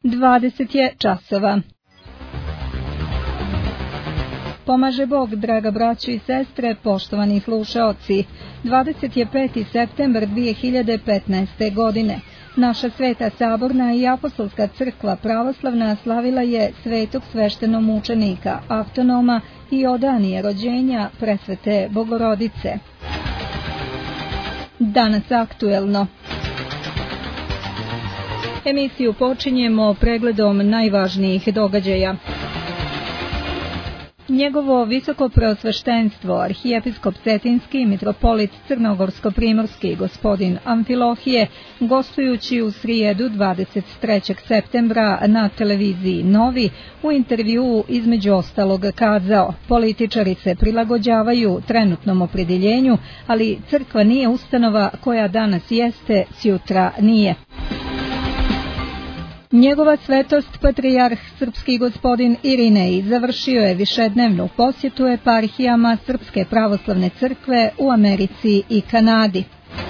20 je časova. Pomaže Bog, draga braćo i sestre, poštovani slušaoci. 25. septembar 2015. godine. Naša Sveta Saborna i Apostolska crkva pravoslavna slavila je svetog sveštenomučenika, avtonoma i odanije rođenja presvete Bogorodice. Danas aktuelno. Emisiju počinjemo pregledom najvažnijih događaja. Njegovo visoko preosveštenstvo, arhijepiskop Cetinski, mitropolit Crnogorsko-primorski gospodin Amfilohije, gostujući u srijedu 23. septembra na televiziji Novi, u intervjuu između ostalog kazao: političari se prilagođavaju trenutnom opredjeljenju, ali crkva nije ustanova koja danas jeste, sjutra nije. Njegova svetost patrijarh srpski gospodin Irinej završio je višednevnu posjetu eparhijama Srpske pravoslavne crkve u Americi i Kanadi.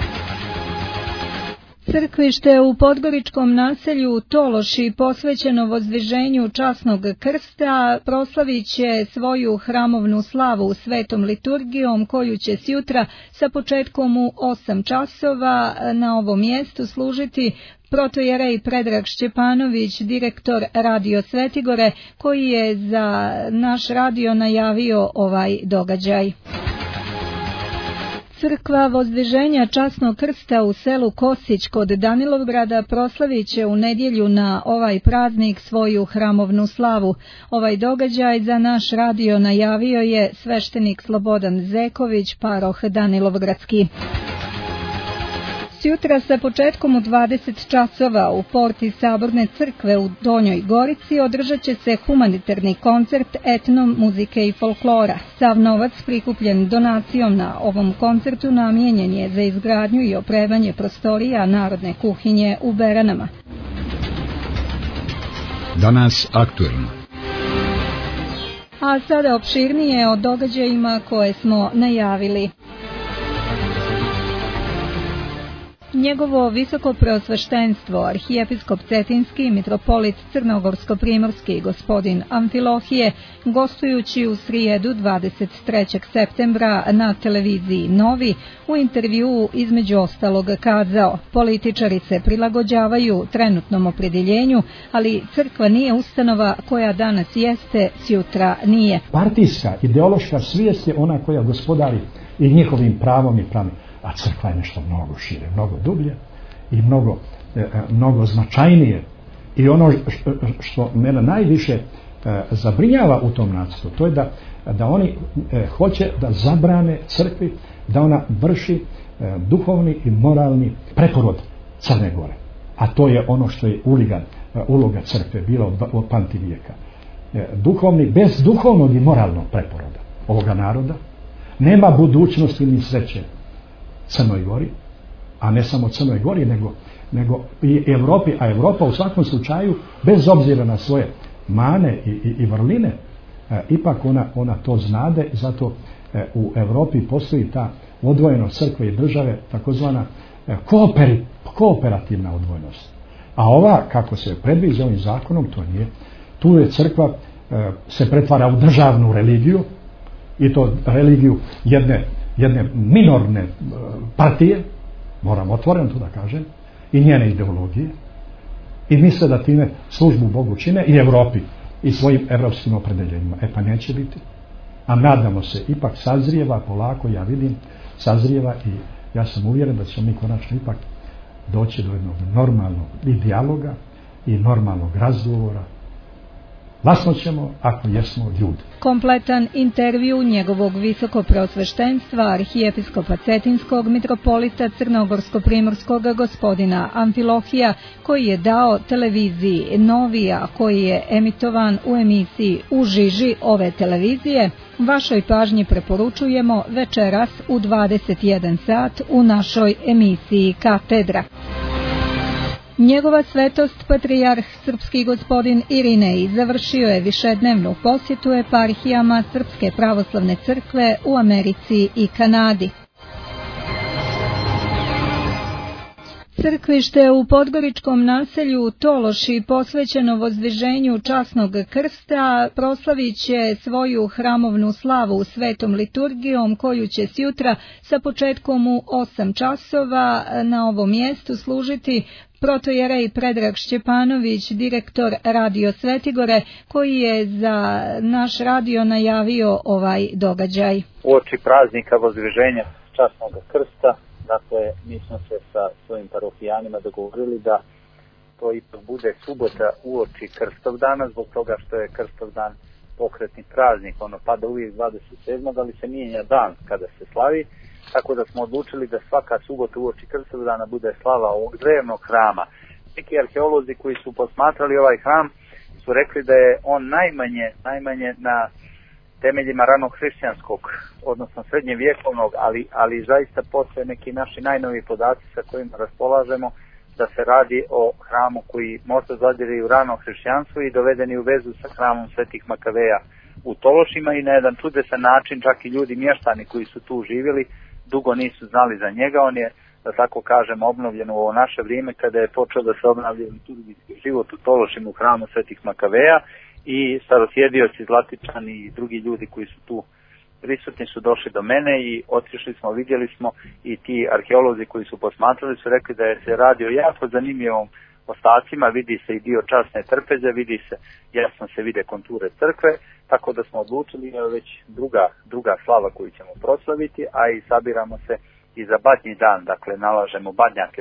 Crkvište u podgoričkom naselju Tološi, posvećeno vozdviženju časnog krsta, proslavit će svoju hramovnu slavu svetom liturgijom, koju će sjutra sa početkom u 8 časova na ovom mjestu služiti protojerej Predrag Šćepanović, direktor Radio Svetigore, koji je za naš radio najavio ovaj događaj. Crkva vozdviženja časnog krsta u selu Kosić kod Danilovgrada proslavit će u nedjelju na ovaj praznik svoju hramovnu slavu. Ovaj događaj za naš radio najavio je sveštenik Slobodan Zeković, paroh Danilovgradski. Sjutra sa početkom u 20 časova u porti Saborne crkve u Donjoj Gorici održat će se humanitarni koncert etnom muzike i folklora. Sav novac prikupljen donacijom na ovom koncertu namijenjen je za izgradnju i opremanje prostorija narodne kuhinje u Beranama. Danas aktuelno. A sada opširnije o događajima koje smo najavili. Njegovo visoko preosveštenstvo, arhijepiskop Cetinski, mitropolit Crnogorsko-primorski gospodin Amfilohije, gostujući u srijedu 23. septembra na televiziji Novi, u intervjuu između ostalog kazao: političari se prilagođavaju trenutnom opredjeljenju, ali crkva nije ustanova koja danas jeste, sjutra nije. Partijska, ideološka svijest je ona koja gospodari i njihovim pravom i pravom. A crkva je nešto mnogo šire, mnogo dublje i mnogo značajnije. I ono što mene najviše zabrinjava u tom nacrtu, to je da oni hoće da zabrane crkvi da ona vrši duhovni i moralni preporod Crne Gore. A to je ono što je uloga crkve bila od pamtivijeka. Bez duhovnog i moralnog preporoda ovoga naroda nema budućnosti ni sreće Crnoj Gori, a ne samo Crnoj Gori, nego i Europi, a Europa u svakom slučaju, bez obzira na svoje mane i vrline, ipak ona to znade, zato u Europi postoji ta odvojenost crkve i države, takozvana kooperativna odvojenost. A ova, kako se predviđa ovim zakonom, to nije. Tu je crkva se pretvara u državnu religiju, i to religiju jedne minorne partije, moram otvoreno to da kažem, i njene ideologije, i misle da time službu Bogu čine i Europi i svojim evropskim opredeljenjima. Pa neće biti. A nadamo se, ipak sazrijeva polako, ja vidim, sazrijeva, i ja sam uvjeren da ćemo mi konačno ipak doći do jednog normalnog i dijaloga i normalnog razgovora. Glasno ćemo ako jesmo ljudi. Kompletan intervju njegovog visoko preosveštenstva arhijepiskopa Cetinskog, mitropolita Crnogorsko-primorskog gospodina Amfilohija, koji je dao televiziji Novija, koji je emitovan u emisiji U žiži ove televizije, vašoj pažnji preporučujemo večeras u 21 sat u našoj emisiji Katedra. Njegova svetost patrijarh srpski gospodin Irinej završio je višednevnu posjetu eparhijama Srpske pravoslavne crkve u Americi i Kanadi. Crkvište u podgoričkom naselju Tološi posvećeno vozdviženju časnog krsta proslavit će svoju hramovnu slavu svetom liturgijom koju će sjutra sa početkom u 8 časova na ovom mjestu služiti protojerej Predrag Šćepanović, direktor Radio Svetigore, koji je za naš radio najavio ovaj događaj. Uoči praznika vozdviženja časnog krsta, dakle, mi smo se sa svojim parohijanima dogovorili da to ipak bude subota uoči Krstovdana, zbog toga što je Krstovdan pokretni praznik, ono pada uvijek 27. ali se mijenja dan kada se slavi, tako da smo odlučili da svaka subota uoči Krstovdana bude slava ovog drevnog hrama. Neki arheolozi koji su posmatrali ovaj hram su rekli da je on najmanje na temeljima ranog hrišćanskog, odnosno srednjevjekovnog, ali zaista postoje neki naši najnoviji podaci sa kojima raspolažemo da se radi o hramu koji možda zadire u rano hrišćanstvo i dovedeni u vezu sa hramom Svetih Makaveja u Tološima i na jedan čudesan način čak i ljudi mještani koji su tu živjeli dugo nisu znali za njega. On je, da tako kažem, obnovljen u ovo naše vrijeme kada je počeo da se obnavlja liturgijski život u Tološima u hramu Svetih Makaveja i starosjedioci Zlatičani i drugi ljudi koji su tu prisutni su došli do mene i otišli smo, vidjeli smo i ti arheolozi koji su posmatrali su rekli da je se radi o jako zanimljivom ostacima, vidi se i dio časne trpeze, jasno se vide konture crkve, tako da smo odlučili da je već druga slava koju ćemo proslaviti, a i sabiramo se i za badnji dan, dakle nalažemo badnjake.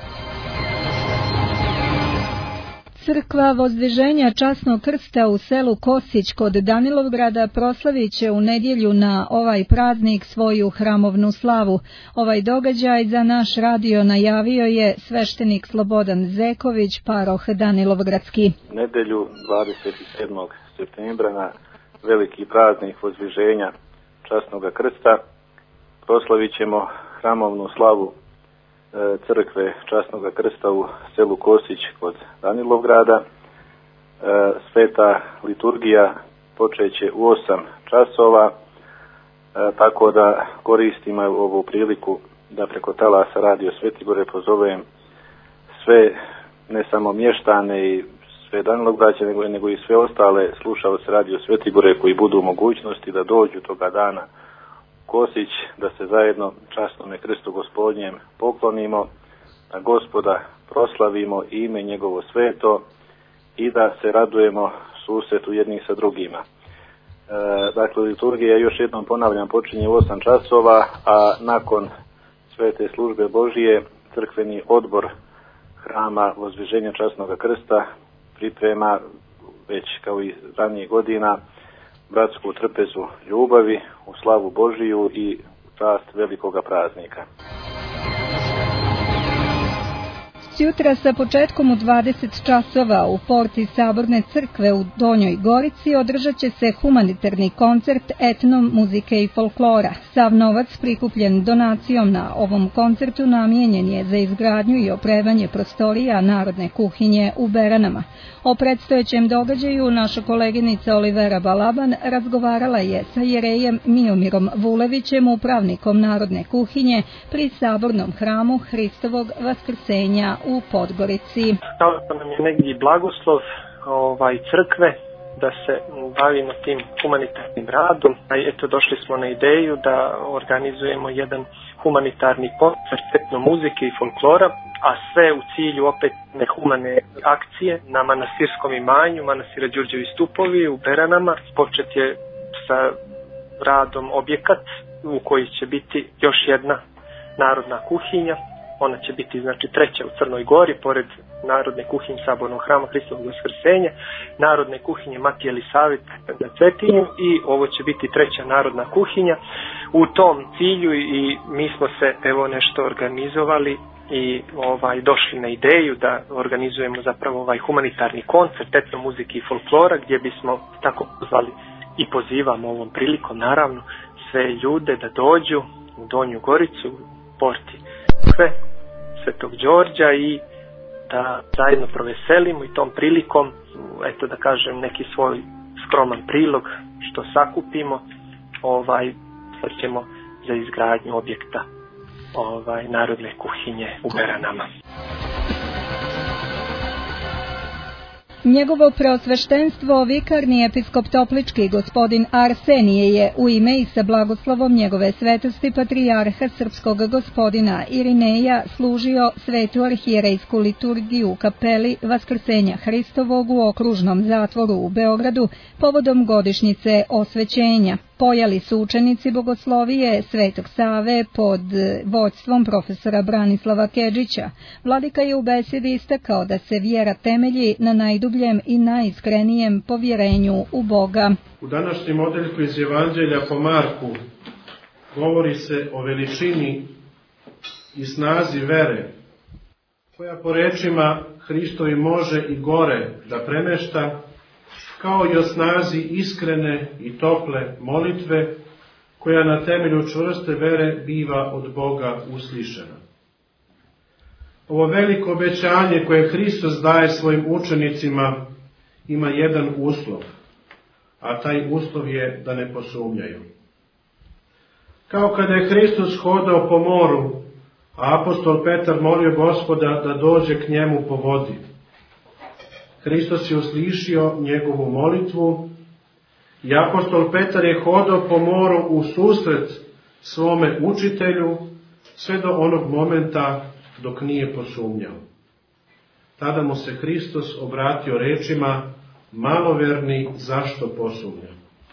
Crkva vozdviženja časnog krsta u selu Kosić kod Danilovgrada proslavit će u nedjelju na ovaj praznik svoju hramovnu slavu. Ovaj događaj za naš radio najavio je sveštenik Slobodan Zeković, paroh Danilovgradski. Nedjelju 27. septembra na veliki praznik vozdviženja časnog krsta proslavit ćemo hramovnu slavu crkve časnog krsta u selu Kosić kod Danilovgrada. Sveta liturgija počeće u 8 časova, tako da koristim ovu priliku da preko talasa Radio Svetigore pozovem sve, ne samo mještane i sve Danilovgrađane, nego i sve ostale slušaoce Radio Svetigore koji budu u mogućnosti da dođu toga dana Kosić, da se zajedno časnome krstu Gospodnjem poklonimo, da Gospoda proslavimo i ime njegovo sveto i da se radujemo susretu jednih sa drugima. Dakle, liturgija, još jednom ponavljam, počinje u 8 časova, a nakon svete službe Božije crkveni odbor hrama vozdviženja časnog krsta priprema već kao i ranije godina bratsku trpezu ljubavi u slavu Božiju i u čast velikoga praznika. Sutra sa početkom u 20 časova u porti Saborne crkve u Donjoj Gorici održat će se humanitarni koncert etno muzike i folklora. Sav novac prikupljen donacijom na ovom koncertu namijenjen je za izgradnju i opremanje prostorija Narodne kuhinje u Beranama. O predstojećem događaju naša koleginica Olivera Balaban razgovarala je sa jerejem Miomirom Vulevićem, upravnikom Narodne kuhinje pri Sabornom hramu Hristovog vaskrsenja u Podgorici. Kao nam je negdje blagoslov crkve da se bavimo tim humanitarnim radom. Eto, došli smo na ideju da organizujemo jedan humanitarni koncert etno muzike i folklora, a sve u cilju opet nehumane akcije na manastirskom imanju Manastira Đurđevi Stupovi u Beranama. Počet je sa radom objekat u koji će biti još jedna narodna kuhinja. Ona će biti treća u Crnoj Gori, pored Narodne kuhinje Sabornog hrama Hristovog vaskrsenja, Narodne kuhinje Matije Elisavete na Cetinju i ovo će biti treća narodna kuhinja. U tom cilju i mi smo se nešto organizovali i došli na ideju da organizujemo zapravo ovaj humanitarni koncert etno muzike i folklora, gdje bismo tako pozvali i pozivamo ovom prilikom naravno sve ljude da dođu u Donju Goricu, porti Svetog Đorđa i da zajedno proveselimo i tom prilikom, eto da kažem, neki svoj skroman prilog što sakupimo, sad ćemo za izgradnju objekta Narodne kuhinje u Beranama. Njegovo preosveštenstvo vikarni episkop Toplički gospodin Arsenije je u ime i sa blagoslovom njegove svetosti patrijarha srpskog gospodina Irineja služio svetu arhijerejsku liturgiju u kapeli Vaskrsenja Hristovog u okružnom zatvoru u Beogradu povodom godišnjice osvećenja. Pojali su učenici bogoslovije Svetog Save pod vođstvom profesora Branislava Kedžića. Vladika je u besedi istakao da se vjera temelji na najdubljem i najiskrenijem povjerenju u Boga. U današnjem odeljku iz Evanđelja po Marku govori se o veličini i snazi vere, koja po rečima Hristovi može i gore da premešta, kao i o snazi iskrene i tople molitve, koja na temelju čvrste vere biva od Boga uslišena. Ovo veliko obećanje koje Hristos daje svojim učenicima ima jedan uslov, a taj uslov je da ne posumnjaju. Kao kada je Hristos hodao po moru, a apostol Petar molio Gospoda da dođe k njemu po vodi. Hristos je uslišio njegovu molitvu i apostol Petar je hodao po moru u susret svome učitelju sve do onog momenta dok nije posumnjao. Tada mu se Hristos obratio rečima: maloverni, zašto posumnja?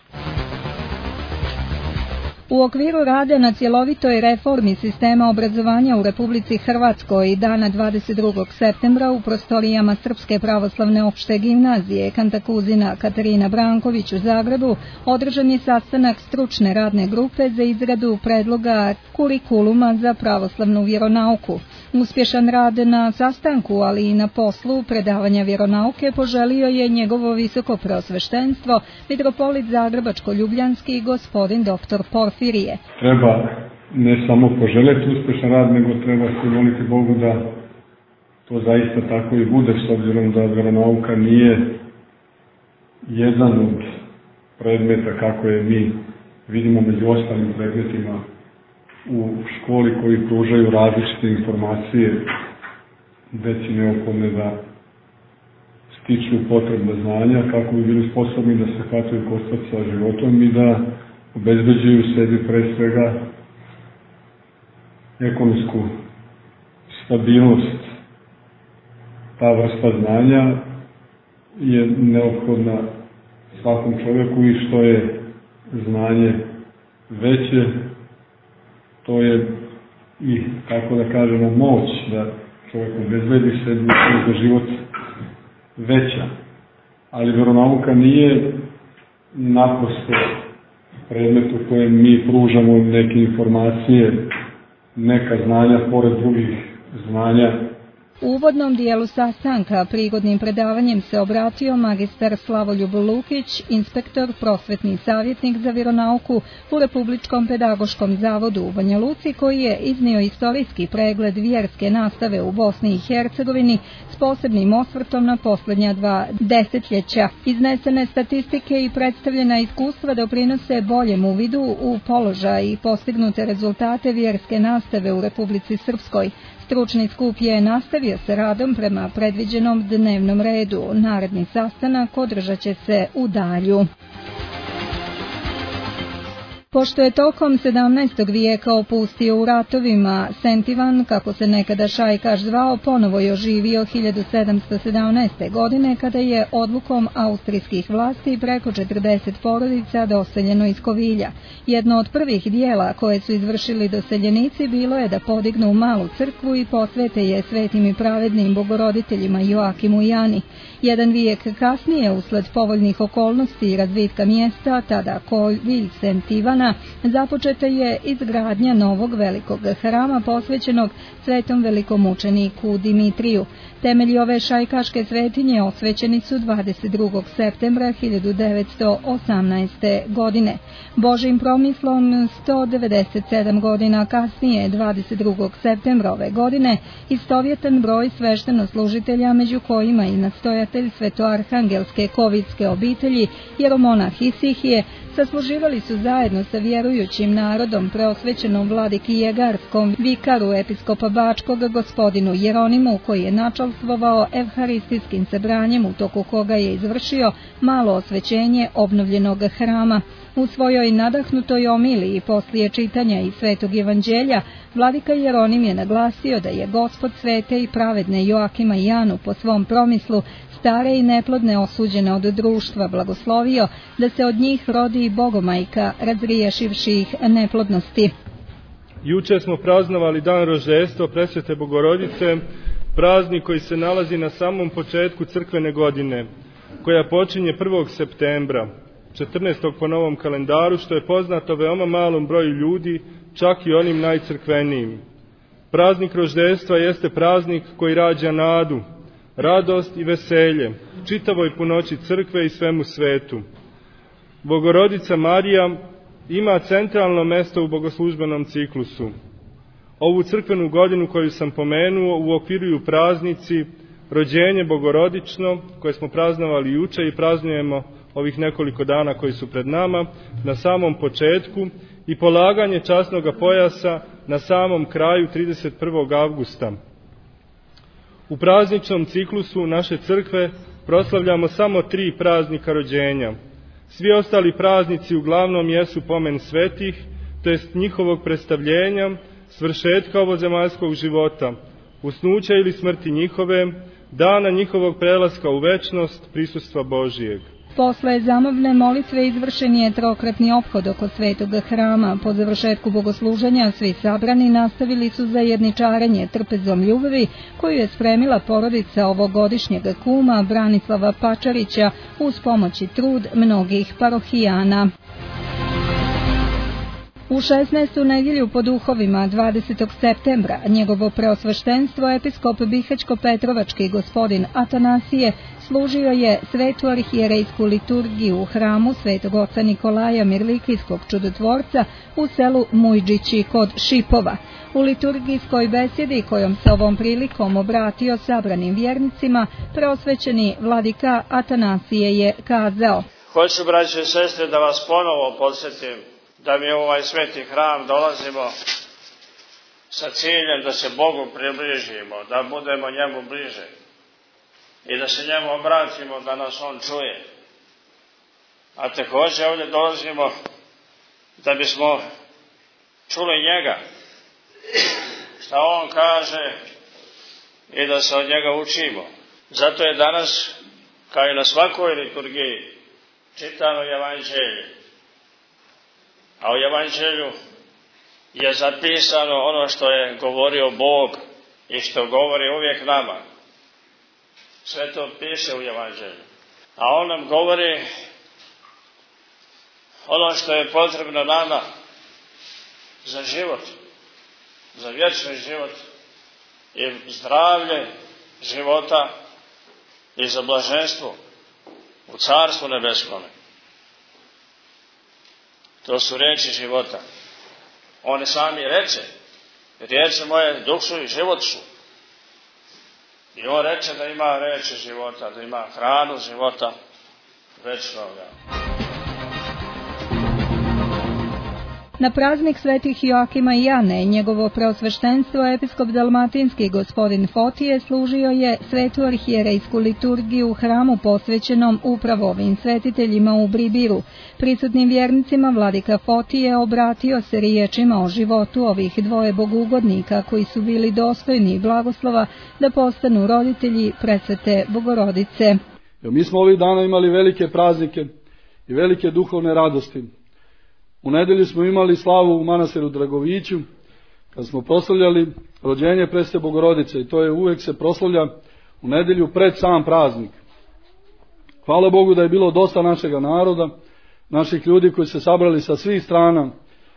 U okviru rada na cjelovitoj reformi sistema obrazovanja u Republici Hrvatskoj dana 22. septembra u prostorijama Srpske pravoslavne opšte gimnazije Kantakuzina Katarina Branković u Zagrebu održan je sastanak stručne radne grupe za izradu predloga kurikuluma za pravoslavnu vjeronauku. Uspješan rad na sastanku, ali i na poslu predavanja vjeronauke poželio je njegovo visoko preosveštenstvo, mitropolit Zagrebačko-Ljubljanski gospodin dr. Porfirije. Treba ne samo poželjeti uspješan rad, nego treba se moliti Bogu da to zaista tako i bude, s obzirom da vjeronauka nije jedan od predmeta kako je mi vidimo među ostalim predmetima u školi koji pružaju različite informacije deci neophodne da stiču potrebna znanja kako bi bili sposobni da se hvataju koštac sa životom i da obezbeđuju sebi pre svega ekonomsku stabilnost. Ta vrsta znanja je neophodna svakom čovjeku i što je znanje veće, to je i, kako da kažemo, moć da čovjek obezbedi sebi za život veća. Ali vjeronauka nije naprosto predmet u kojem mi pružamo neke informacije, neka znanja pored drugih znanja. U uvodnom dijelu sastanka prigodnim predavanjem se obratio magistar Slavoljub Lukić, inspektor, prosvetni savjetnik za vjeronauku u Republičkom pedagoškom zavodu u Banja Luci, koji je iznio istorijski pregled vjerske nastave u Bosni i Hercegovini s posebnim osvrtom na posljednja 2 desetljeća. Iznesene statistike i predstavljena iskustva doprinose boljem uvidu u položaj i postignute rezultate vjerske nastave u Republici Srpskoj. Stručni skup je nastavio sa radom prema predviđenom dnevnom redu. Naredni sastanak održat će se u Dalju. Pošto je tokom 17. vijeka opustio u ratovima, Sentivan, kako se nekada šajkaš zvao, ponovo je oživio 1717. godine kada je odlukom austrijskih vlasti preko 40 porodica doseljeno iz Kovilja. Jedno od prvih dijela koje su izvršili doseljenici bilo je da podignu malu crkvu i posvete je svetim i pravednim bogoroditeljima Joakimu i Ani. Jedan vijek kasnije, usled povoljnih okolnosti i razvitka mjesta, tada Kovilj Sentivana, započeta je izgradnja novog velikog hrama posvećenog svetom velikomučeniku Dimitriju. Temelji ove šajkaške svetinje osvećeni su 22. septembra 1918. godine. Božjim promislom 197 godina kasnije, 22. septembra ove godine, istovjetan broj sveštenoslužitelja, među kojima i nastojatelj svetoarhangelske kovidske obitelji, jeromonah Isihije, sasluživali su zajedno sa vjerujućim narodom preosvećenom vladiki Jegarskom, vikaru episkopa Bačkog gospodinu Jeronimu, koji je načalstvovao evharistijskim sebranjem u toku koga je izvršio malo osvećenje obnovljenog hrama. U svojoj nadahnutoj omiliji poslije čitanja iz Svetog evanđelja, vladika Jeronim je naglasio da je Gospod svete i pravedne Joakima i Janu po svom promislu stare i neplodne osuđene od društva blagoslovio da se od njih rodi bogomajka, razriješivši ih neplodnosti. Juče smo praznovali dan rođenstva Presvete Bogorodice, praznik koji se nalazi na samom početku crkvene godine, koja počinje 1. septembra, 14. po novom kalendaru, što je poznato veoma malom broju ljudi, čak i onim najcrkvenijim. Praznik rođenstva jeste praznik koji rađa nadu, radost i veselje čitavoj punoći crkve i svemu svetu. Bogorodica Marija ima centralno mesto u bogoslužbenom ciklusu. Ovu crkvenu godinu koju sam pomenuo uokviruju praznici rođenje bogorodično, koje smo praznovali juče i praznujemo ovih nekoliko dana koji su pred nama, na samom početku, i polaganje časnog pojasa na samom kraju 31. avgusta. U prazničnom ciklusu naše crkve proslavljamo samo 3 praznika rođenja. Svi ostali praznici uglavnom jesu pomen svetih, to jest njihovog predstavljenja, svršetka ovozemaljskog života, usnuća ili smrti njihove, dana njihovog prelaska u večnost, prisustva Božijeg. Posle zamovne molitve izvršen je trokratni ophod oko Svetog hrama. Po završetku bogosluženja svi sabrani nastavili su zajedničarenje trpezom ljubavi koju je spremila porodica ovogodišnjeg kuma Branislava Pačarića uz pomoć i trud mnogih parohijana. U 16. nedjelju po duhovima 20. septembra njegovo preosveštenstvo episkop Bihać-Petrovački gospodin Atanasije služio je svetu arhijerejsku liturgiju u hramu Svetog oca Nikolaja Mirlikijskog čudotvorca u selu Mujđići kod Šipova. U liturgijskoj besjedi kojom se ovom prilikom obratio sabranim vjernicima, preosvećeni vladika Atanasije je kazao: Hoću, braće i sestre, da vas ponovo podsjetim da mi u ovaj sveti hram dolazimo sa ciljem da se Bogu približimo, da budemo njemu bliže i da se njemu obratimo, da nas on čuje. A također ovdje dolazimo da bismo čuli njega, šta on kaže, i da se od njega učimo. Zato je danas, kao i na svakoj liturgiji, čitano evanđelje. A u evanđelju je zapisano ono što je govorio Bog i što govori uvijek nama. Sve to piše u evanđelju. A on nam govori ono što je potrebno nama za život, za vječni život i zdravlje života i za blaženstvo u Carstvu nebeskome. To su riječi života. On sami reče, riječi moje duh su i život su. I on reče da ima riječi života, da ima hranu života večnoga. Na praznik svetih Joakima i Jane, njegovo preosveštenstvo episkop dalmatinski gospodin Fotije služio je svetu arhijerejsku liturgiju u hramu posvećenom upravo ovim svetiteljima u Bribiru. Prisutnim vjernicima vladika Fotije obratio se riječima o životu ovih dvoje bogugodnika koji su bili dostojni blagoslova da postanu roditelji presvete Bogorodice. Mi smo ovih dana imali velike praznike i velike duhovne radosti. U nedelju smo imali slavu u manastiru Dragoviću, kad smo proslavljali rođenje presvete Bogorodice, i to je uvijek se proslavlja u nedelju pred sam praznik. Hvala Bogu da je bilo dosta našega naroda, naših ljudi koji se sabrali sa svih strana,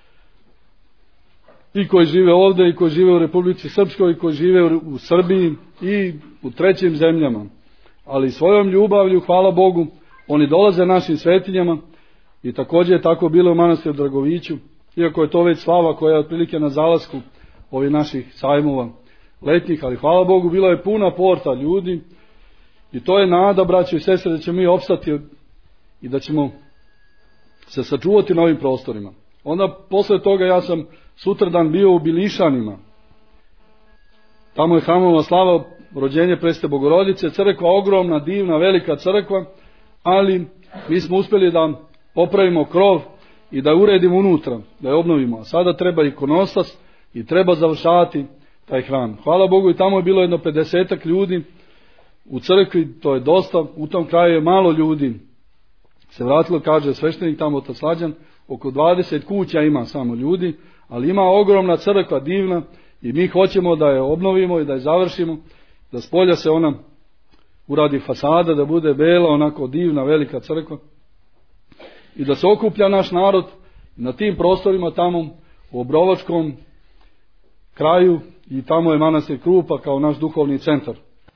i koji žive ovdje, i koji žive u Republici Srpskoj, i koji žive u Srbiji i u trećim zemljama. Ali svojom ljubavlju, hvala Bogu, oni dolaze našim svetinjama. I također je tako bilo u manastiru Dragoviću, iako je to već slava koja je otprilike na zalasku ovih naših sajmova letnjih, ali hvala Bogu bila je puna porta ljudi i to je nada, braćo i sestre, da ćemo mi opstati i da ćemo se sačuvati na ovim prostorima. Onda posle toga ja sam sutradan bio u Bilišanima. Tamo je hramova slava, rođenje Presvete Bogorodice, crkva ogromna, divna, velika crkva, ali mi smo uspjeli da popravimo krov i da uredimo unutra, da je obnovimo. A sada treba ikonostas i treba završavati taj hram. Hvala Bogu, i tamo je bilo jedno 50 ljudi u crkvi, to je dosta, u tom kraju je malo ljudi. Se vratilo, kaže sveštenik tamo otac Slađan, oko 20 kuća ima samo ljudi, ali ima ogromna crkva, divna, i mi hoćemo da je obnovimo i da je završimo, da s polja se ona uradi fasada, da bude bela, onako divna, velika crkva, i da se okuplja naš narod na tim prostorima tamo u Obrovačkom kraju, i tamo je manastir Krupa kao naš duhovni centar.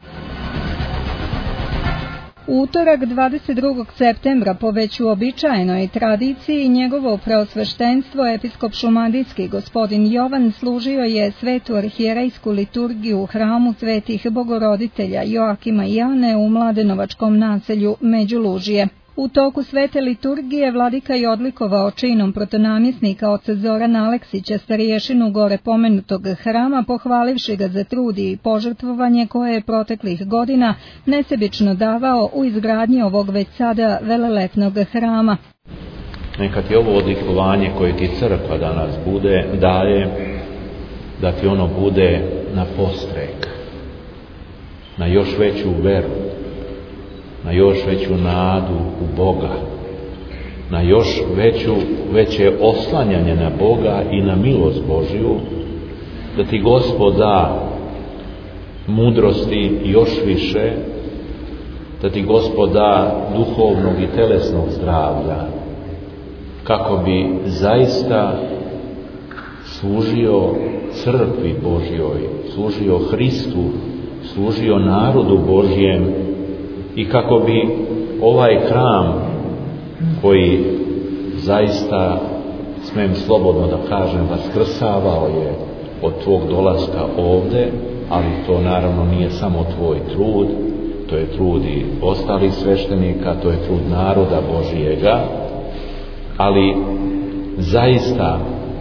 U utorak 22. septembra po već uobičajenoj tradiciji njegovo preosveštenstvo episkop šumadijski gospodin Jovan služio je svetu arhijerejsku liturgiju u hramu Svetih Bogoroditelja Joakima i Ane u Mladenovačkom naselju Međulužije. U toku svete liturgije vladika je odlikovao činom protonamjesnika oca Zorana Aleksića, starješinu gore pomenutog hrama, pohvalivši ga za trud i požrtvovanje koje je proteklih godina nesebično davao u izgradnji ovog već sada velelepnog hrama. Neka ti ovo odlikovanje koje ti crkva danas daje, da ti ono bude na postrek, na još veću veru, na još veću nadu u Boga, na još veće oslanjanje na Boga i na milost Božju, da ti Gospod da mudrosti još više, da ti Gospod da duhovnog i telesnog zdravlja, kako bi zaista služio crkvi Božjoj, služio Hristu, služio narodu Božjem, i kako bi ovaj hram, koji zaista, smem slobodno da kažem, vaskrsavao je od tvog dolaska ovde, ali to naravno nije samo tvoj trud, to je trud i ostalih sveštenika, to je trud naroda Božijega, ali zaista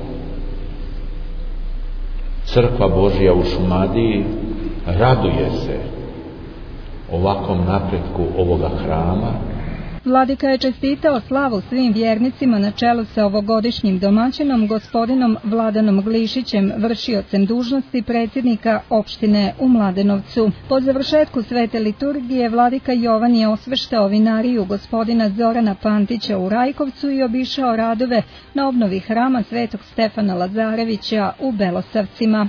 crkva Božja u Šumadiji raduje se ovakvom napretku ovoga hrama. Vladika je čestitao slavu svim vjernicima na čelu sa ovogodišnjim domaćinom gospodinom Vladanom Glišićem, vršiocem dužnosti predsjednika opštine u Mladenovcu. Po završetku svete liturgije vladika Jovan je osveštao vinariju gospodina Zorana Pantića u Rajkovcu i obišao radove na obnovi hrama Svetog Stefana Lazarevića u Belosavcima.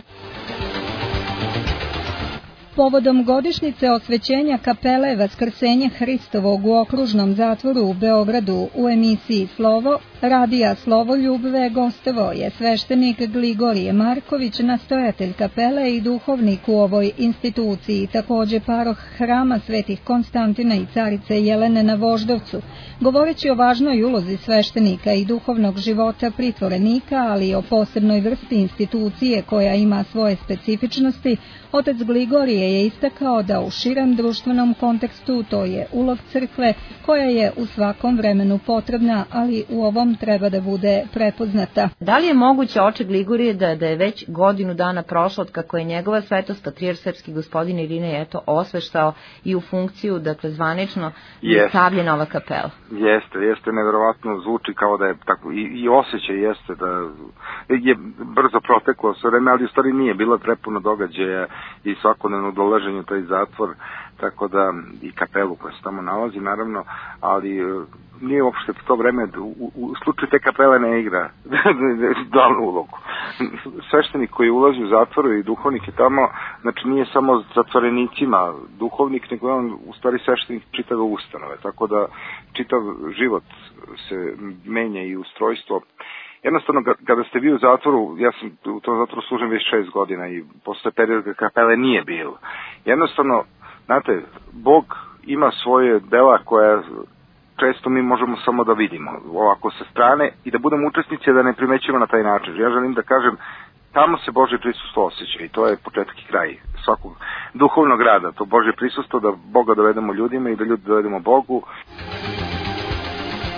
Povodom godišnjice osvećenja kapele Vaskrsenja Hristovog u okružnom zatvoru u Beogradu u emisiji Slovo, radija Slovoljubve gostovao je sveštenik Gligorije Marković, nastojatelj kapele i duhovnik u ovoj instituciji, također paroh hrama Svetih Konstantina i Carice Jelene na Voždovcu. Govoreći o važnoj ulozi sveštenika i duhovnog života pritvorenika, ali i o posebnoj vrsti institucije koja ima svoje specifičnosti, otac Gligorije je istakao da u širem društvenom kontekstu to je ulog crkve koja je u svakom vremenu potrebna, ali u ovom treba da bude prepoznata. Da li je moguće, oče Gligorije, da je već godinu dana prošlo od kako je njegova svetost patrijarh srpski gospodin Irinej osveštao i u funkciju, dakle zvanično, stavljena ova kapela? Jeste, neverovatno zvuči kao da je tako, i osjećaj jeste da je brzo proteklo sve vreme, ali u stvari nije, bilo prepuna događaja i svakodnevno dolaženje u taj zatvor, tako da i kapelu koja se tamo nalazi naravno, ali nije uopšte to vreme, u slučaju te kapele ne igra glavnu ulogu. Sveštenik koji ulazi u zatvoru i duhovnik je tamo, znači nije samo zatvorenicima duhovnik, nego je on u stvari sveštenik čitave ustanove, tako da čitav život se menja i ustrojstvo. Jednostavno, kada ste vi u zatvoru, ja sam u tom zatvoru služen već 6 godina i posle perioda kapele nije bilo. Jednostavno, znate, Bog ima svoje dela koja često mi možemo samo da vidimo ovako sa strane i da budemo učesnici, da ne primećujemo na taj način. Ja želim da kažem, tamo se Božje prisustvo osjeća i to je početak i kraj svakog duhovnog rada. To Božje prisustvo, da Boga dovedemo ljudima i da ljudi dovedemo Bogu.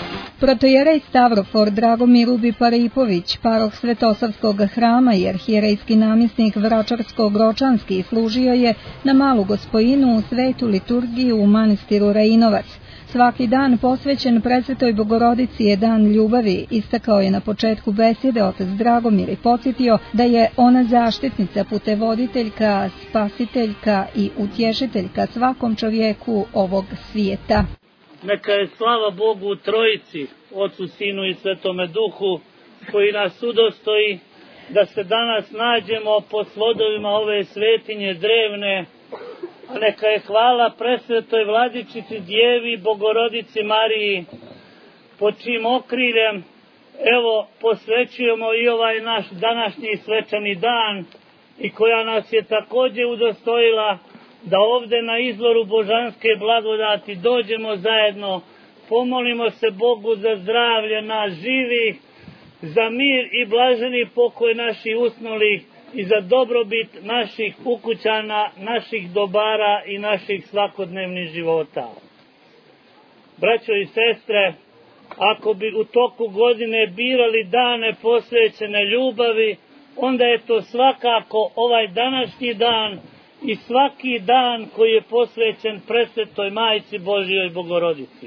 Protojerej Stavrofor Dragomir Ubiparipović, paroh Svetosavskog hrama i arhijerejski namjesnik Vračarsko-Gročanski, služio je na Malu Gospojinu u svetu liturgiju u manastiru Rajinovac. Svaki dan posvećen Presvetoj Bogorodici je dan ljubavi, istakao je na početku besede otac Dragomir i podsjetio da je ona zaštitnica, putevoditeljka, spasiteljka i utješiteljka svakom čovjeku ovog svijeta. Neka je slava Bogu u Trojici, Otcu, Sinu i Svetome Duhu, koji nas udostoji da se danas nađemo pod slodovima ove svetinje drevne, a neka je hvala Presvetoj Vladičici Djevi Bogorodici Mariji, pod čim okriljem, evo, posvećujemo i ovaj naš današnji svečani dan i koja nas je također udostojila da ovdje na izvoru božanske blagodati dođemo zajedno, pomolimo se Bogu za zdravlje nas živih, za mir i blaženi pokoj naših usnulih i za dobrobit naših ukućana, naših dobara i naših svakodnevnih života. Braćo i sestre, ako bi u toku godine birali dane posvećene ljubavi, onda je to svakako ovaj današnji dan i svaki dan koji je posvećen Presvetoj Majci Božjoj Bogorodici.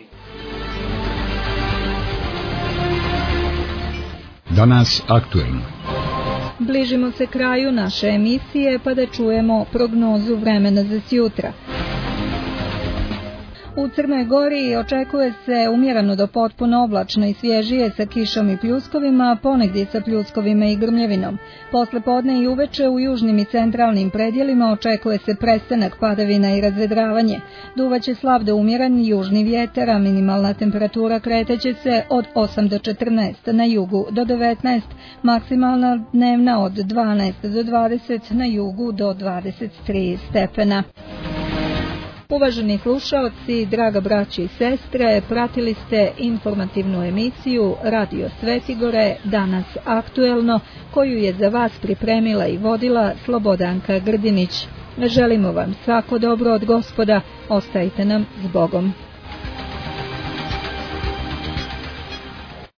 Danas aktuelno. Bližimo se kraju naše emisije pa da čujemo prognozu vremena za sjutra. U Crnoj Gori očekuje se umjereno do potpuno oblačno i svježije sa kišom i pljuskovima, ponegdje sa pljuskovima i grmljavinom. Posle podne i uveče u južnim i centralnim predjelima očekuje se prestanak padavina i razvedravanje. Duvaće slab do umjeren južni vjetar, a minimalna temperatura kreteće se od 8 do 14, na jugu do 19, maksimalna dnevna od 12 do 20, na jugu do 23 stepena. Uvaženi slušaoci, draga braći i sestre, pratili ste informativnu emisiju Radio Svetigore, danas aktuelno, koju je za vas pripremila i vodila Slobodanka Grdinić. Želimo vam svako dobro od Gospoda, ostajte nam s Bogom.